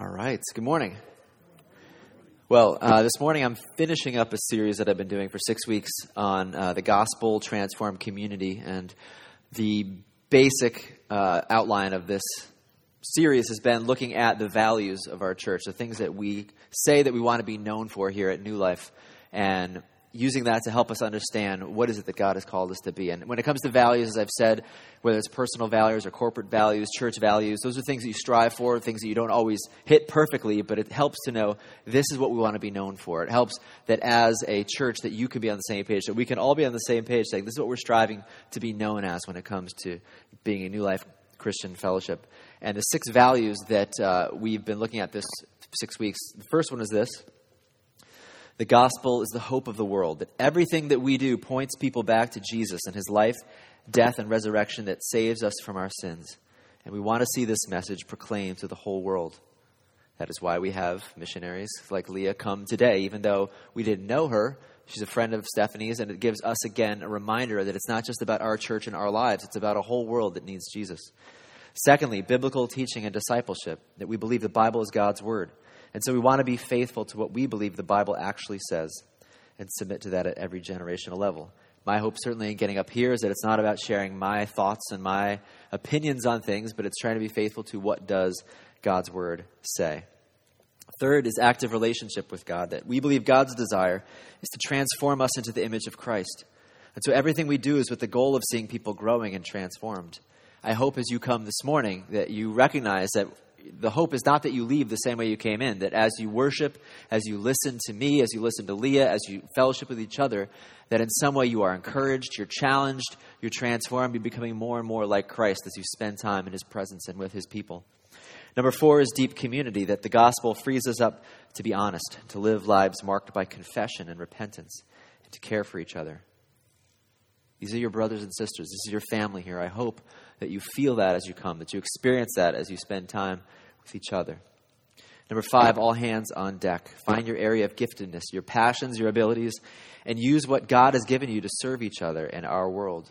All right. Good morning. Well, this morning I'm finishing up a series that I've been doing for 6 weeks on the gospel transformed community. And the basic outline of this series has been looking at the values of our church, the things that we say that we want to be known for here at New Life, and using that to help us understand what is it that God has called us to be. And when it comes to values, as I've said, whether it's personal values or corporate values, church values, those are things that you strive for, things that you don't always hit perfectly, but it helps to know this is what we want to be known for. It helps that as a church that you can be on the same page, that we can all be on the same page saying this is what we're striving to be known as when it comes to being a New Life Christian fellowship. And the 6 values that we've been looking at this 6 weeks, the first one is this. The gospel is the hope of the world, that everything that we do points people back to Jesus and his life, death, and resurrection that saves us from our sins. And we want to see this message proclaimed to the whole world. That is why we have missionaries like Leah come today, even though we didn't know her. She's a friend of Stephanie's, and it gives us, again, a reminder that it's not just about our church and our lives. It's about a whole world that needs Jesus. Secondly, biblical teaching and discipleship, that we believe the Bible is God's word. And so we want to be faithful to what we believe the Bible actually says and submit to that at every generational level. My hope certainly in getting up here is that it's not about sharing my thoughts and my opinions on things, but it's trying to be faithful to what does God's word say. Third is active relationship with God, that we believe God's desire is to transform us into the image of Christ. And so everything we do is with the goal of seeing people growing and transformed. I hope as you come this morning that you recognize that the hope is not that you leave the same way you came in, that as you worship, as you listen to me, as you listen to Leah, as you fellowship with each other, that in some way you are encouraged, you're challenged, you're transformed, you're becoming more and more like Christ as you spend time in his presence and with his people. Number 4 is deep community, that the gospel frees us up to be honest, to live lives marked by confession and repentance, and to care for each other. These are your brothers and sisters. This is your family here. I hope that you feel that as you come, that you experience that as you spend time with each other. Number 5, all hands on deck. Find your area of giftedness, your passions, your abilities, and use what God has given you to serve each other in our world.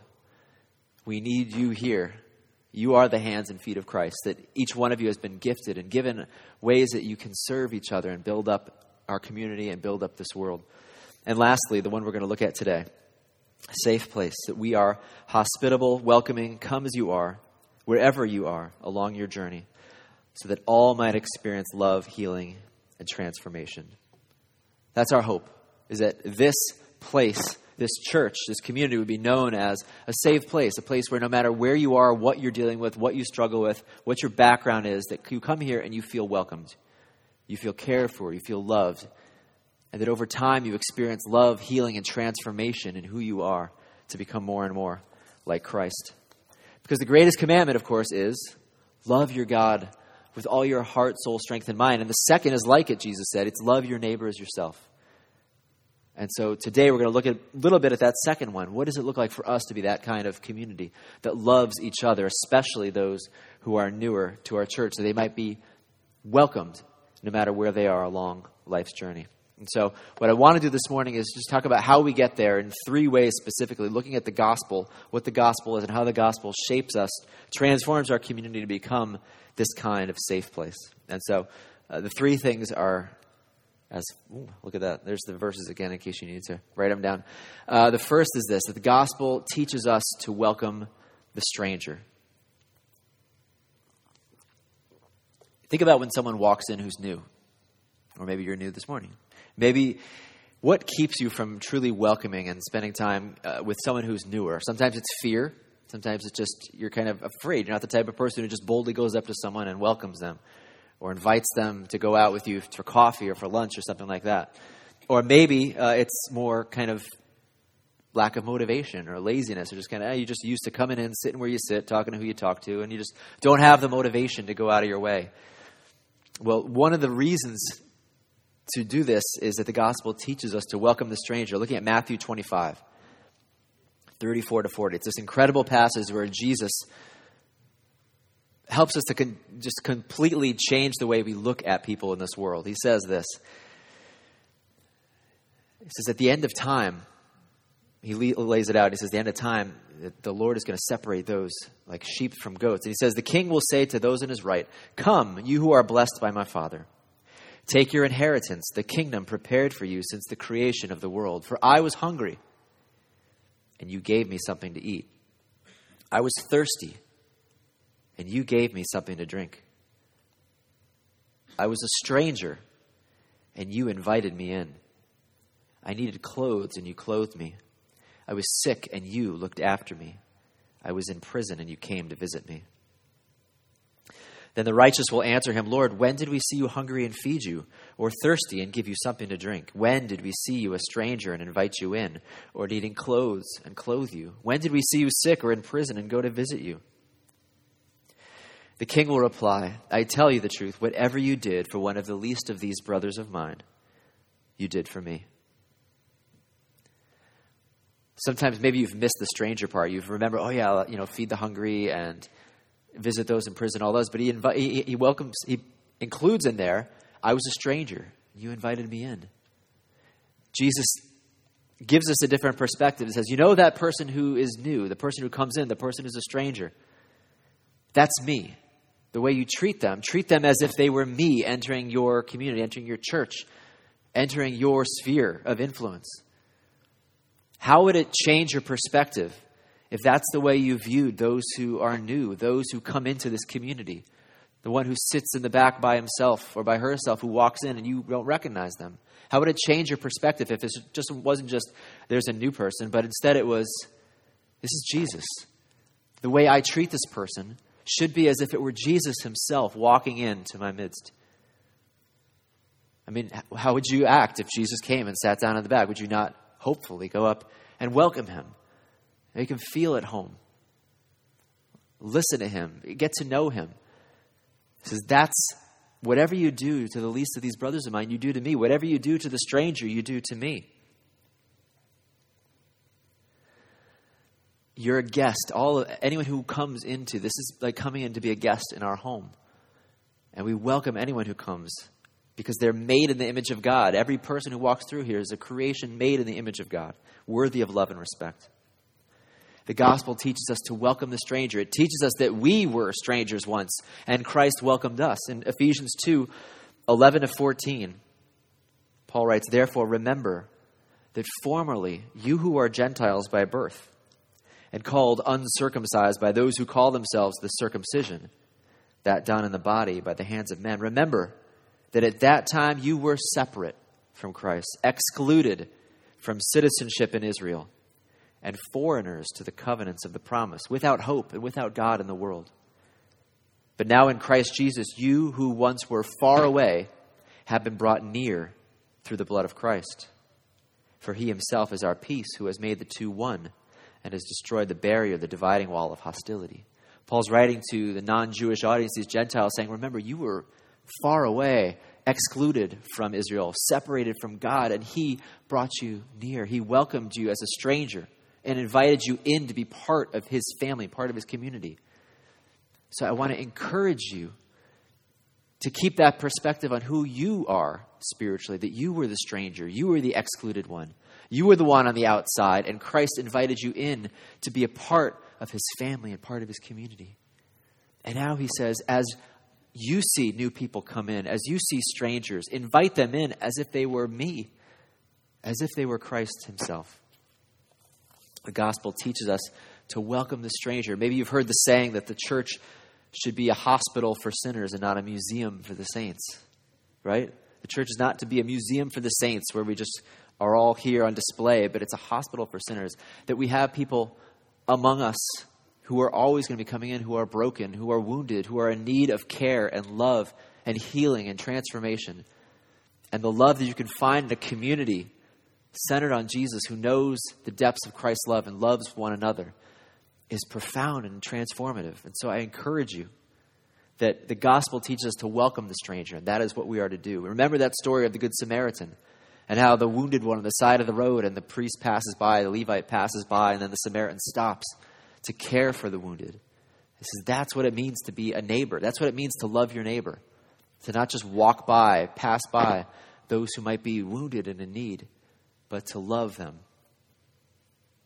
We need you here. You are the hands and feet of Christ, that each one of you has been gifted and given ways that you can serve each other and build up our community and build up this world. And lastly, the one we're going to look at today, a safe place, that we are hospitable, welcoming, come as you are, wherever you are along your journey, so that all might experience love, healing, and transformation. That's our hope, is that this place, this church, this community would be known as a safe place, a place where no matter where you are, what you're dealing with, what you struggle with, what your background is, that you come here and you feel welcomed, you feel cared for, you feel loved, and that over time you experience love, healing, and transformation in who you are to become more and more like Christ. Because the greatest commandment, of course, is love your God with all your heart, soul, strength, and mind. And the second is like it, Jesus said. It's love your neighbor as yourself. And so today we're going to look at a little bit at that second one. What does it look like for us to be that kind of community that loves each other, especially those who are newer to our church, so they might be welcomed no matter where they are along life's journey. And so what I want to do this morning is just talk about how we get there in 3 ways specifically, looking at the gospel, what the gospel is, and how the gospel shapes us, transforms our community to become this kind of safe place. And so the 3 things are, look at that. There's the verses again in case you need to write them down. The first is this, that the gospel teaches us to welcome the stranger. Think about when someone walks in who's new, or maybe you're new this morning. Maybe what keeps you from truly welcoming and spending time with someone who's newer? Sometimes it's fear. Sometimes it's just you're kind of afraid. You're not the type of person who just boldly goes up to someone and welcomes them or invites them to go out with you for coffee or for lunch or something like that. Or maybe it's more kind of lack of motivation or laziness, or just kind of you're just used to coming in, sitting where you sit, talking to who you talk to, and you just don't have the motivation to go out of your way. Well, one of the reasons to do this is that the gospel teaches us to welcome the stranger. Looking at Matthew 25, 34 to 40. It's this incredible passage where Jesus helps us to just completely change the way we look at people in this world. He says this. He says, at the end of time, he lays it out. He says, the end of time, the Lord is going to separate those like sheep from goats. And he says, the king will say to those on his right, come, you who are blessed by my Father. Take your inheritance, the kingdom prepared for you since the creation of the world. For I was hungry, and you gave me something to eat. I was thirsty, and you gave me something to drink. I was a stranger, and you invited me in. I needed clothes, and you clothed me. I was sick, and you looked after me. I was in prison, and you came to visit me. Then the righteous will answer him, Lord, when did we see you hungry and feed you, or thirsty and give you something to drink? When did we see you a stranger and invite you in, or needing clothes and clothe you? When did we see you sick or in prison and go to visit you? The king will reply, I tell you the truth, whatever you did for one of the least of these brothers of mine, you did for me. Sometimes maybe you've missed the stranger part. You remember, feed the hungry and visit those in prison, all those. But he includes in there, I was a stranger. You invited me in. Jesus gives us a different perspective. He says, that person who is new, the person who comes in, the person who's a stranger. That's me. The way you treat them as if they were me entering your community, entering your church, entering your sphere of influence. How would it change your perspective if that's the way you viewed those who are new, those who come into this community? The one who sits in the back by himself or by herself, who walks in and you don't recognize them. How would it change your perspective if it wasn't just there's a new person, but instead it was, this is Jesus. The way I treat this person should be as if it were Jesus himself walking into my midst. I mean, how would you act if Jesus came and sat down in the back? Would you not hopefully go up and welcome him? Make him feel at home. Listen to him. Get to know him. He says, that's whatever you do to the least of these brothers of mine, you do to me. Whatever you do to the stranger, you do to me. You're a guest. Anyone who comes into, this is like coming in to be a guest in our home. And we welcome anyone who comes because they're made in the image of God. Every person who walks through here is a creation made in the image of God, worthy of love and respect. The gospel teaches us to welcome the stranger. It teaches us that we were strangers once, and Christ welcomed us. In Ephesians 2:11-14, Paul writes, therefore remember that formerly you who are Gentiles by birth and called uncircumcised by those who call themselves the circumcision, that done in the body by the hands of men. Remember that at that time you were separate from Christ, excluded from citizenship in Israel, and foreigners to the covenants of the promise, without hope and without God in the world. But now in Christ Jesus, you who once were far away have been brought near through the blood of Christ. For he himself is our peace, who has made the two one, and has destroyed the barrier, the dividing wall of hostility. Paul's writing to the non-Jewish audience, these Gentiles, saying, remember, you were far away, excluded from Israel, separated from God, and he brought you near. He welcomed you as a stranger and invited you in to be part of his family, part of his community. So I want to encourage you to keep that perspective on who you are spiritually, that you were the stranger, you were the excluded one, you were the one on the outside, and Christ invited you in to be a part of his family and part of his community. And now he says, as you see new people come in, as you see strangers, invite them in as if they were me, as if they were Christ himself. The gospel teaches us to welcome the stranger. Maybe you've heard the saying that the church should be a hospital for sinners and not a museum for the saints, right? The church is not to be a museum for the saints where we just are all here on display, but it's a hospital for sinners, that we have people among us who are always going to be coming in, who are broken, who are wounded, who are in need of care and love and healing and transformation. And the love that you can find in a community centered on Jesus, who knows the depths of Christ's love and loves one another, is profound and transformative. And so I encourage you that the gospel teaches us to welcome the stranger, and that is what we are to do. Remember that story of the Good Samaritan and how the wounded one on the side of the road, and the priest passes by, the Levite passes by, and then the Samaritan stops to care for the wounded. He says that's what it means to be a neighbor. That's what it means to love your neighbor. To not just walk by, pass by those who might be wounded and in need, but to love them.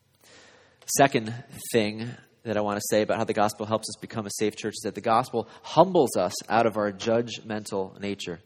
Second thing that I want to say about how the gospel helps us become a safe church is that the gospel humbles us out of our judgmental nature.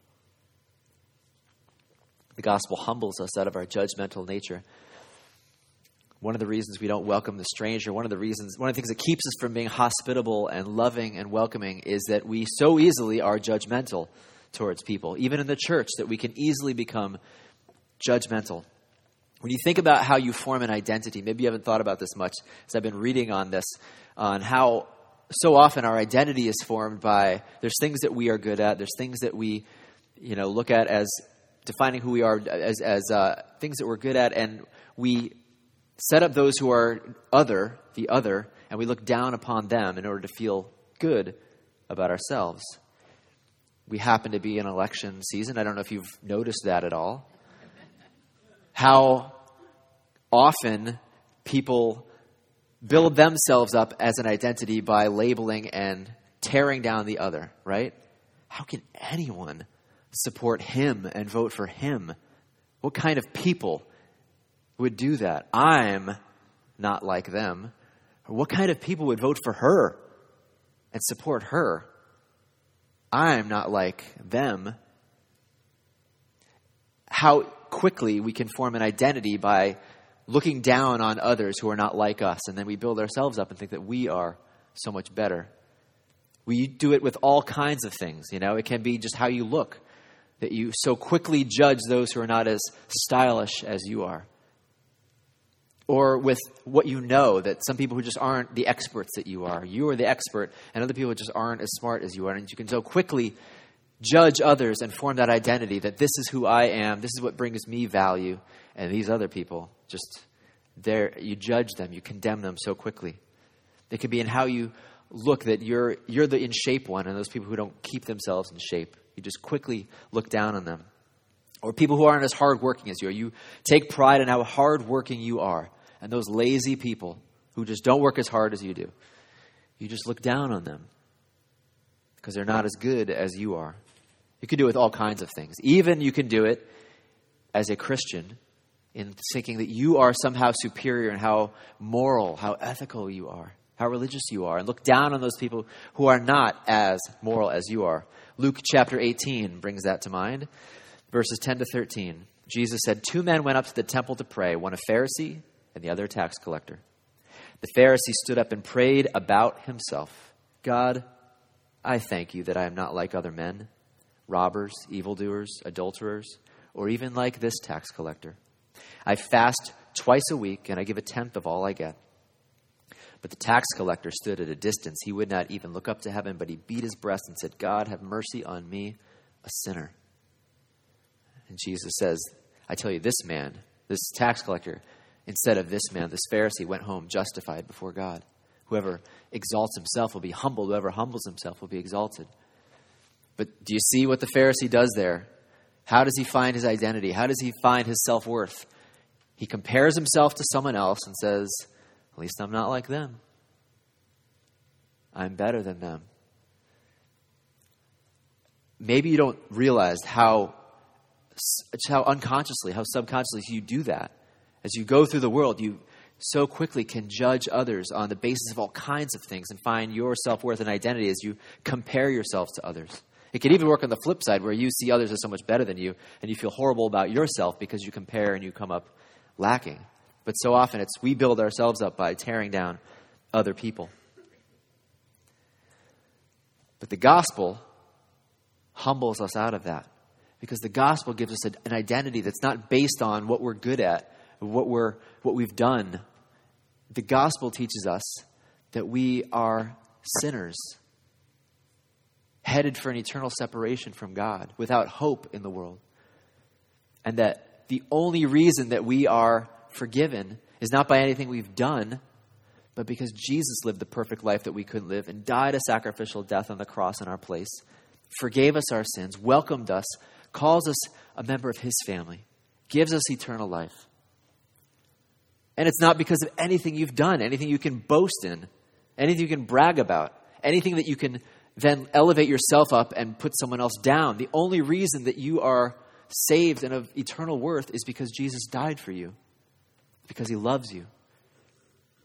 The gospel humbles us out of our judgmental nature. One of the reasons we don't welcome the stranger, one of the things that keeps us from being hospitable and loving and welcoming is that we so easily are judgmental towards people, even in the church, that we can easily become judgmental. When you think about how you form an identity, maybe you haven't thought about this much, as I've been reading on this, on how so often our identity is formed by, there's things that we are good at, there's things that we, look at as defining who we are as things that we're good at, and we set up those who are the other, and we look down upon them in order to feel good about ourselves. We happen to be in election season. I don't know if you've noticed that at all. How often people build themselves up as an identity by labeling and tearing down the other, right? How can anyone support him and vote for him? What kind of people would do that? I'm not like them. Or what kind of people would vote for her and support her? I'm not like them. How quickly we can form an identity by looking down on others who are not like us, and then we build ourselves up and think that we are so much better. We do it with all kinds of things, It can be just how you look, that you so quickly judge those who are not as stylish as you are. Or with what you know, that some people who just aren't the experts that you are. You are the expert, and other people just aren't as smart as you are. And you can so quickly judge others and form that identity that this is who I am, this is what brings me value, and these other people, you judge them, you condemn them so quickly. It could be in how you look, that you're the in shape one, and those people who don't keep themselves in shape, you just quickly look down on them. Or people who aren't as hardworking as you are. You take pride in how hardworking you are, and those lazy people who just don't work as hard as you do, you just look down on them because they're not as good as you are. You can do it with all kinds of things. Even you can do it as a Christian in thinking that you are somehow superior in how moral, how ethical you are, how religious you are, and look down on those people who are not as moral as you are. Luke chapter 18 brings that to mind. Verses 10 to 13. Jesus said, 2 men went up to the temple to pray, one a Pharisee and the other a tax collector. The Pharisee stood up and prayed about himself. God, I thank you that I am not like other men, robbers, evildoers, adulterers, or even like this tax collector. I fast twice a week, and I give 1/10 of all I get. But the tax collector stood at a distance. He would not even look up to heaven, but he beat his breast and said, God, have mercy on me, a sinner. And Jesus says, I tell you, this man, this tax collector, instead of this man, this Pharisee, went home justified before God. Whoever exalts himself will be humbled. Whoever humbles himself will be exalted. But do you see what the Pharisee does there? How does he find his identity? How does he find his self-worth? He compares himself to someone else and says, at least I'm not like them. I'm better than them. Maybe you don't realize how unconsciously, how subconsciously you do that. As you go through the world, you so quickly can judge others on the basis of all kinds of things and find your self-worth and identity as you compare yourself to others. It can even work on the flip side where you see others as so much better than you and you feel horrible about yourself because you compare and you come up lacking. But so often we build ourselves up by tearing down other people. But the gospel humbles us out of that because the gospel gives us an identity that's not based on what we're good at, what we've done. The gospel teaches us that we are sinners, headed for an eternal separation from God, without hope in the world. And that the only reason that we are forgiven is not by anything we've done, but because Jesus lived the perfect life that we couldn't live and died a sacrificial death on the cross in our place, forgave us our sins, welcomed us, calls us a member of his family, gives us eternal life. And it's not because of anything you've done, anything you can boast in, anything you can brag about, anything that you can then elevate yourself up and put someone else down. The only reason that you are saved and of eternal worth is because Jesus died for you, because he loves you.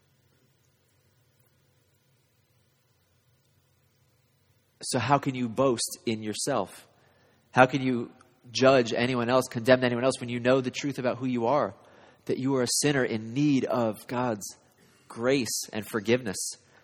So how can you boast in yourself? How can you judge anyone else, condemn anyone else when you know the truth about who you are? That you are a sinner in need of God's grace and forgiveness.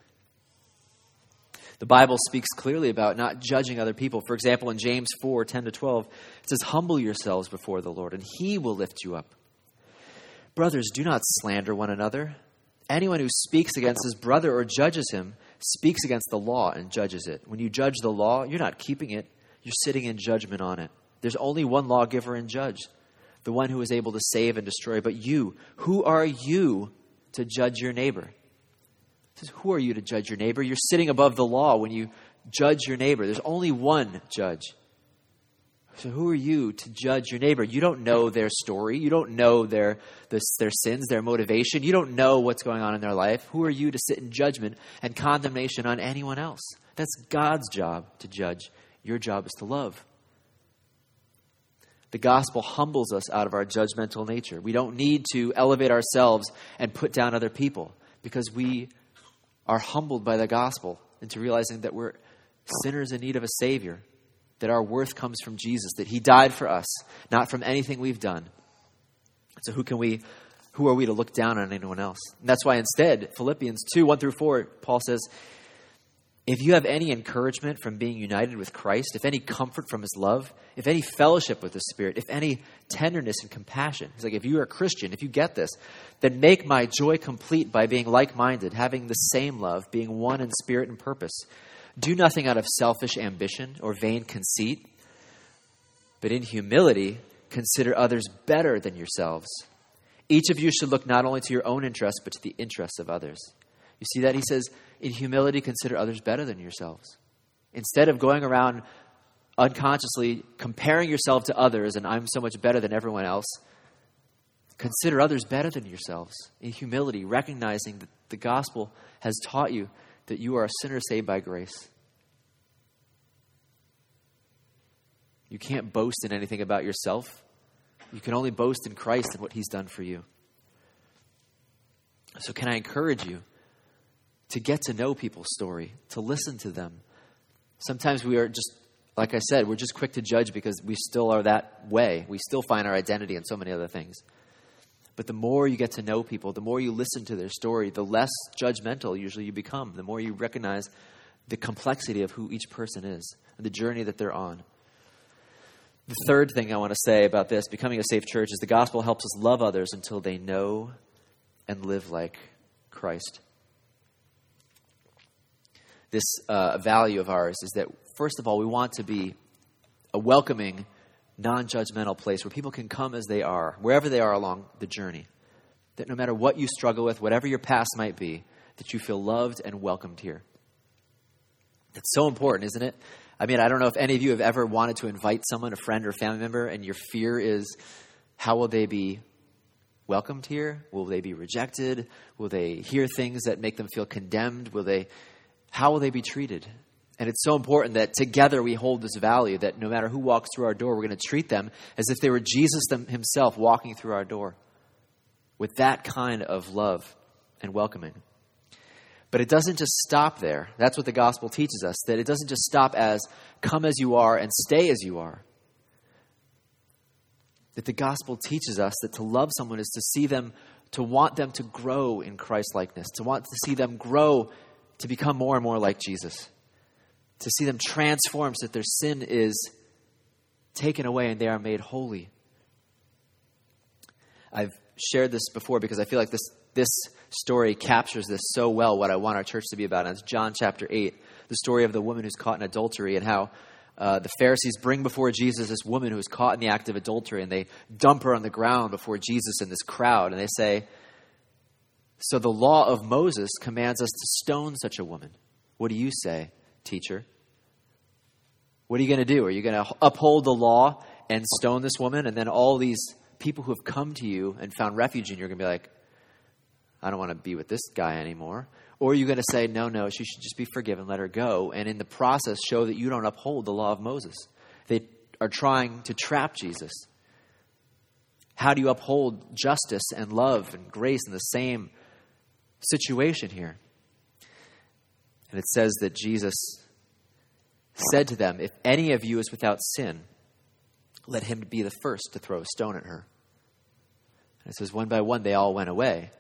The Bible speaks clearly about not judging other people. For example, in James 4:10-12, it says, "Humble yourselves before the Lord, and he will lift you up. Brothers, do not slander one another. Anyone who speaks against his brother or judges him speaks against the law and judges it. When you judge the law, you're not keeping it. You're sitting in judgment on it. There's only one lawgiver and judge, the one who is able to save and destroy. But you, who are you to judge your neighbor?" It says, who are you to judge your neighbor? You're sitting above the law when you judge your neighbor. There's only one judge. So who are you to judge your neighbor? You don't know their story. You don't know their sins, their motivation. You don't know what's going on in their life. Who are you to sit in judgment and condemnation on anyone else? That's God's job to judge. Your job is to love. The gospel humbles us out of our judgmental nature. We don't need to elevate ourselves and put down other people because we are humbled by the gospel into realizing that we're sinners in need of a Savior, that our worth comes from Jesus, that he died for us, not from anything we've done. So who are we to look down on anyone else? And that's why instead, Philippians 2:1-4, Paul says, "If you have any encouragement from being united with Christ, if any comfort from his love, if any fellowship with the Spirit, if any tenderness and compassion," he's like, if you're a Christian, if you get this, "then make my joy complete by being like-minded, having the same love, being one in spirit and purpose. Do nothing out of selfish ambition or vain conceit, but in humility consider others better than yourselves. Each of you should look not only to your own interests, but to the interests of others." You see that? He says, in humility, consider others better than yourselves. Instead of going around unconsciously comparing yourself to others and I'm so much better than everyone else, consider others better than yourselves. In humility, recognizing that the gospel has taught you that you are a sinner saved by grace. You can't boast in anything about yourself. You can only boast in Christ and what he's done for you. So can I encourage you to get to know people's story, to listen to them? Sometimes we are just, like I said, we're just quick to judge because we still are that way. We still find our identity in so many other things. But the more you get to know people, the more you listen to their story, the less judgmental usually you become, the more you recognize the complexity of who each person is and the journey that they're on. The third thing I want to say about this, becoming a safe church, is the gospel helps us love others until they know and live like Christ. This value of ours is that, first of all, we want to be a welcoming, non-judgmental place where people can come as they are, wherever they are along the journey. That no matter what you struggle with, whatever your past might be, that you feel loved and welcomed here. That's so important, isn't it? I mean, I don't know if any of you have ever wanted to invite someone, a friend or family member, and your fear is, how will they be welcomed here? Will they be rejected? Will they hear things that make them feel condemned? How will they be treated? And it's so important that together we hold this value that no matter who walks through our door, we're going to treat them as if they were Jesus himself walking through our door with that kind of love and welcoming. But it doesn't just stop there. That's what the gospel teaches us, that it doesn't just stop as come as you are and stay as you are. That the gospel teaches us that to love someone is to see them, to want them to grow in Christ-likeness, to want to see them grow to become more and more like Jesus, to see them transformed so that their sin is taken away and they are made holy. I've shared this before because I feel like this story captures this so well, what I want our church to be about. And it's John chapter 8, the story of the woman who's caught in adultery and how the Pharisees bring before Jesus this woman who is caught in the act of adultery, and they dump her on the ground before Jesus and this crowd. And they say, "So the law of Moses commands us to stone such a woman. What do you say, teacher?" What are you going to do? Are you going to uphold the law and stone this woman? And then all these people who have come to you and found refuge in you are going to be like, "I don't want to be with this guy anymore." Or are you going to say, no, she should just be forgiven, let her go, and in the process show that you don't uphold the law of Moses? They are trying to trap Jesus. How do you uphold justice and love and grace in the same situation here? And it says that Jesus said to them, "If any of you is without sin, let him be the first to throw a stone at her." And it says, one by one, they all went away.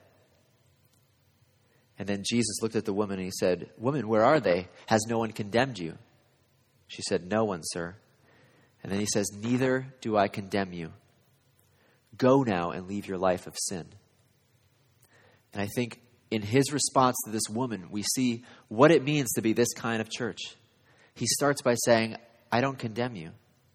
And then Jesus looked at the woman and he said, "Woman, where are they? Has no one condemned you?" She said, "No one, sir." And then he says, "Neither do I condemn you. Go now and leave your life of sin." And I think in his response to this woman, we see what it means to be this kind of church. He starts by saying, "I don't condemn you."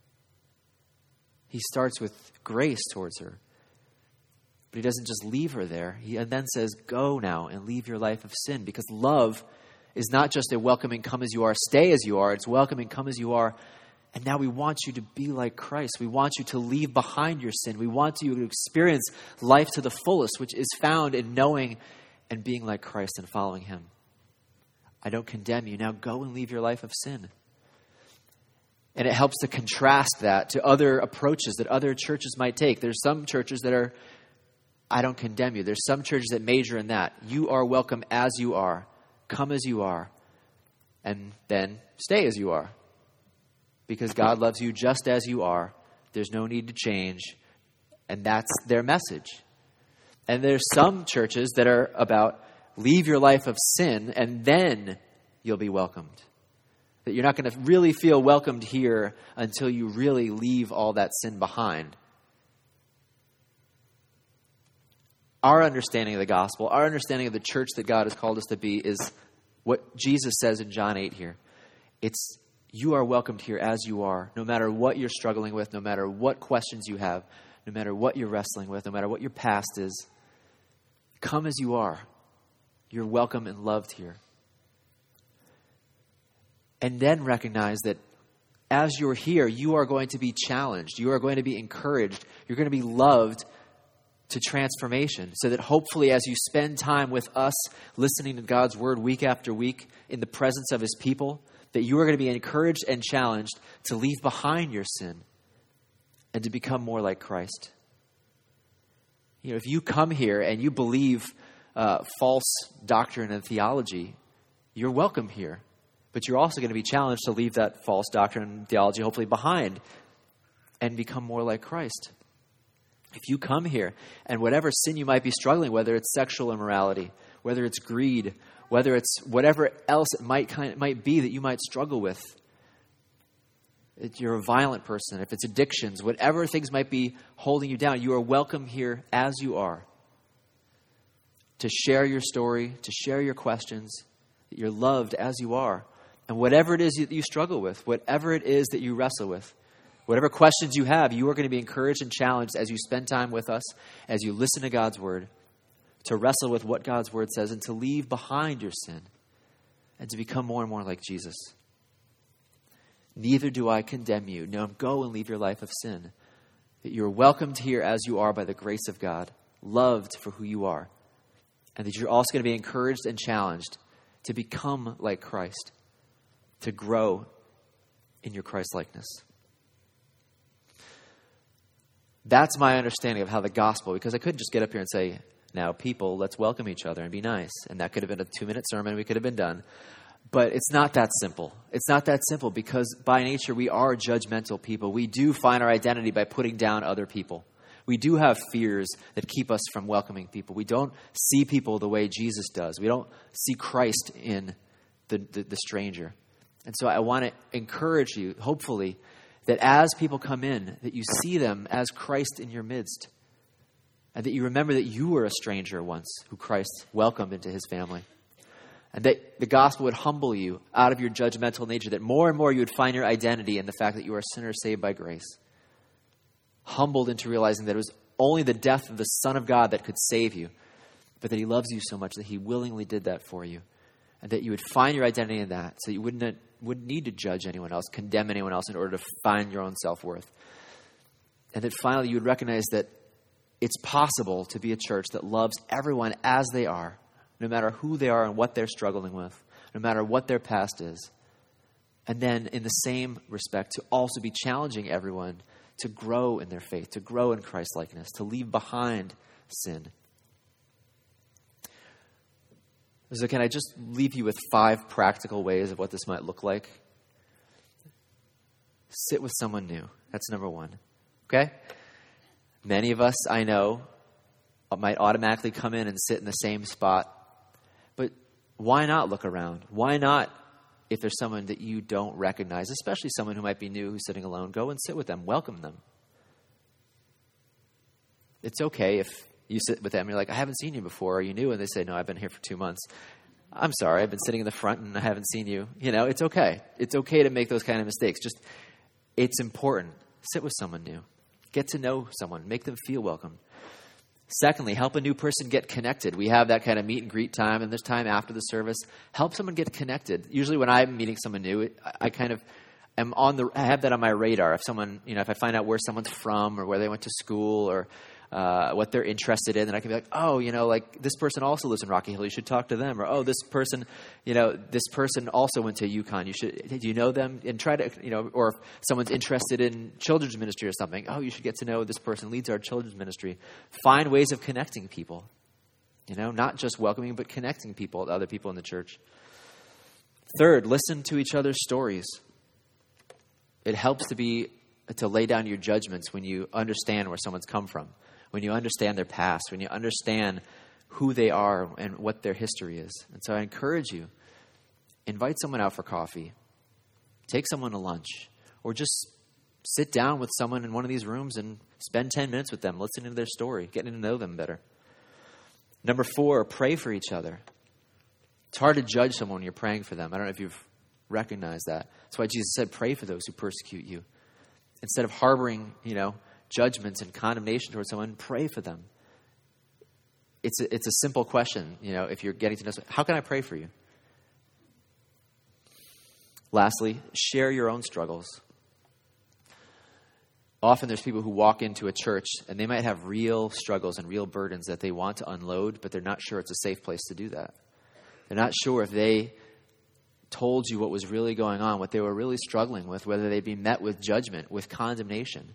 He starts with grace towards her. But he doesn't just leave her there. He then says, "Go now and leave your life of sin." Because love is not just a welcoming come as you are, stay as you are. It's welcoming come as you are. And now we want you to be like Christ. We want you to leave behind your sin. We want you to experience life to the fullest, which is found in knowing and being like Christ and following him. I don't condemn you. Now go and leave your life of sin. And it helps to contrast that to other approaches that other churches might take. There's some churches that are, "I don't condemn you." There's some churches that major in that. You are welcome as you are. Come as you are. And then stay as you are. Because God loves you just as you are. There's no need to change. And that's their message. And there's some churches that are about leave your life of sin and then you'll be welcomed. That you're not going to really feel welcomed here until you really leave all that sin behind. Our understanding of the gospel, our understanding of the church that God has called us to be is what Jesus says in John 8 here. It's you are welcomed here as you are, no matter what you're struggling with, no matter what questions you have, no matter what you're wrestling with, no matter what your past is. Come as you are. You're welcome and loved here. And then recognize that as you're here, you are going to be challenged. You are going to be encouraged. You're going to be loved to transformation. So that hopefully as you spend time with us, listening to God's word week after week in the presence of his people, that you are going to be encouraged and challenged to leave behind your sin and to become more like Christ. You know, if you come here and you believe false doctrine and theology, you're welcome here. But you're also going to be challenged to leave that false doctrine and theology hopefully behind and become more like Christ. If you come here and whatever sin you might be struggling, whether it's sexual immorality, whether it's greed, whether it's whatever else it might be that you might struggle with, if you're a violent person, if it's addictions, whatever things might be holding you down, you are welcome here as you are to share your story, to share your questions, that you're loved as you are. And whatever it is that you struggle with, whatever it is that you wrestle with, whatever questions you have, you are going to be encouraged and challenged as you spend time with us, as you listen to God's word, to wrestle with what God's word says and to leave behind your sin and to become more and more like Jesus. Neither do I condemn you. No, go and leave your life of sin. That you're welcomed here as you are by the grace of God, loved for who you are. And that you're also going to be encouraged and challenged to become like Christ, to grow in your Christ-likeness. That's my understanding of how the gospel, because I couldn't just get up here and say, now people, let's welcome each other and be nice. And that could have been a 2-minute sermon. We could have been done. But it's not that simple. It's not that simple because by nature we are judgmental people. We do find our identity by putting down other people. We do have fears that keep us from welcoming people. We don't see people the way Jesus does. We don't see Christ in the stranger. And so I want to encourage you, hopefully, that as people come in, that you see them as Christ in your midst. And that you remember that you were a stranger once who Christ welcomed into his family. And that the gospel would humble you out of your judgmental nature. That more and more you would find your identity in the fact that you are a sinner saved by grace. Humbled into realizing that it was only the death of the Son of God that could save you. But that he loves you so much that he willingly did that for you. And that you would find your identity in that. So you wouldn't need to judge anyone else, condemn anyone else in order to find your own self-worth. And that finally you would recognize that it's possible to be a church that loves everyone as they are, no matter who they are and what they're struggling with, no matter what their past is. And then in the same respect, to also be challenging everyone to grow in their faith, to grow in Christ-likeness, to leave behind sin. So can I just leave you with 5 practical ways of what this might look like? Sit with someone new. That's number one. Okay? Many of us, I know, might automatically come in and sit in the same spot. But why not look around? Why not, if there's someone that you don't recognize, especially someone who might be new who's sitting alone, go and sit with them. Welcome them. It's okay if you sit with them and you're like, I haven't seen you before. Are you new? And they say, no, I've been here for 2 months. I'm sorry, I've been sitting in the front and I haven't seen you. It's okay. It's okay to make those kind of mistakes. Just, it's important. Sit with someone new. Get to know someone. Make them feel welcome. Secondly, help a new person get connected. We have that kind of meet and greet time, and there's time after the service. Help someone get connected. Usually when I'm meeting someone new, I kind of am I have that on my radar. If someone, if I find out where someone's from or where they went to school or what they're interested in, then I can be like, oh, like this person also lives in Rocky Hill. You should talk to them. Or, oh, this person also went to UConn. Do you know them? And try to, or if someone's interested in children's ministry or something, oh, you should get to know this person leads our children's ministry. Find ways of connecting people, not just welcoming, but connecting people to other people in the church. Third, listen to each other's stories. It helps to lay down your judgments when you understand where someone's come from, when you understand their past, when you understand who they are and what their history is. And so I encourage you, invite someone out for coffee, take someone to lunch, or just sit down with someone in one of these rooms and spend 10 minutes with them, listening to their story, getting to know them better. Number 4, pray for each other. It's hard to judge someone when you're praying for them. I don't know if you've recognized that. That's why Jesus said, pray for those who persecute you. Instead of harboring, judgments and condemnation towards someone, pray for them. It's a simple question, if you're getting to know someone. How can I pray for you? Lastly, share your own struggles. Often there's people who walk into a church and they might have real struggles and real burdens that they want to unload, but they're not sure it's a safe place to do that. They're not sure if they told you what was really going on, what they were really struggling with, whether they'd be met with judgment, with condemnation.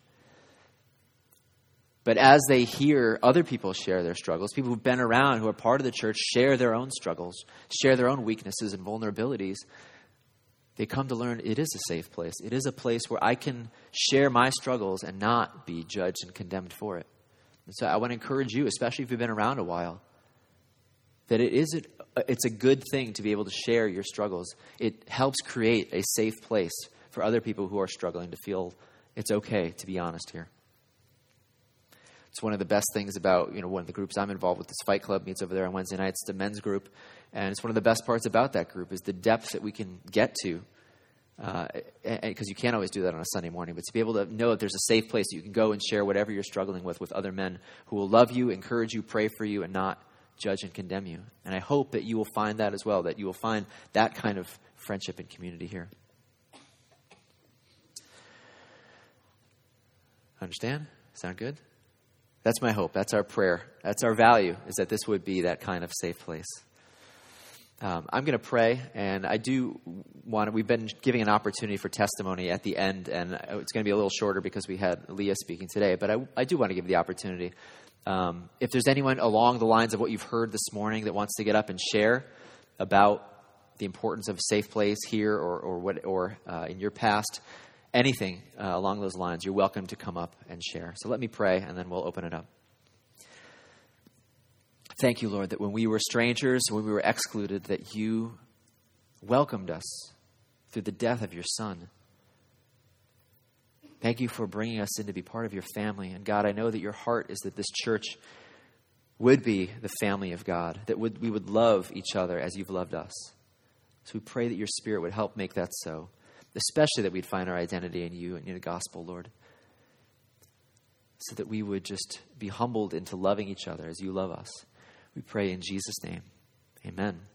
But as they hear other people share their struggles, people who've been around, who are part of the church, share their own struggles, share their own weaknesses and vulnerabilities, they come to learn it is a safe place. It is a place where I can share my struggles and not be judged and condemned for it. And so I want to encourage you, especially if you've been around a while, that it's a good thing to be able to share your struggles. It helps create a safe place for other people who are struggling to feel it's okay to be honest here. It's one of the best things about, one of the groups I'm involved with, this Fight Club, meets over there on Wednesday nights. It's a men's group. And it's one of the best parts about that group is the depth that we can get to. Because you can't always do that on a Sunday morning. But to be able to know that there's a safe place that you can go and share whatever you're struggling with other men who will love you, encourage you, pray for you, and not judge and condemn you. And I hope that you will find that as well, that you will find that kind of friendship and community here. Understand? Sound good? That's my hope. That's our prayer. That's our value, is that this would be that kind of safe place. I'm going to pray, and we've been giving an opportunity for testimony at the end, and it's going to be a little shorter because we had Leah speaking today, but I do want to give the opportunity. If there's anyone along the lines of what you've heard this morning that wants to get up and share about the importance of a safe place here or in your past, anything along those lines, you're welcome to come up and share. So let me pray, and then we'll open it up. Thank you, Lord, that when we were strangers, when we were excluded, that you welcomed us through the death of your Son. Thank you for bringing us in to be part of your family. And God, I know that your heart is that this church would be the family of God, that we would love each other as you've loved us. So we pray that your Spirit would help make that so, especially that we'd find our identity in you and in the gospel, Lord, so that we would just be humbled into loving each other as you love us. We pray in Jesus' name. Amen.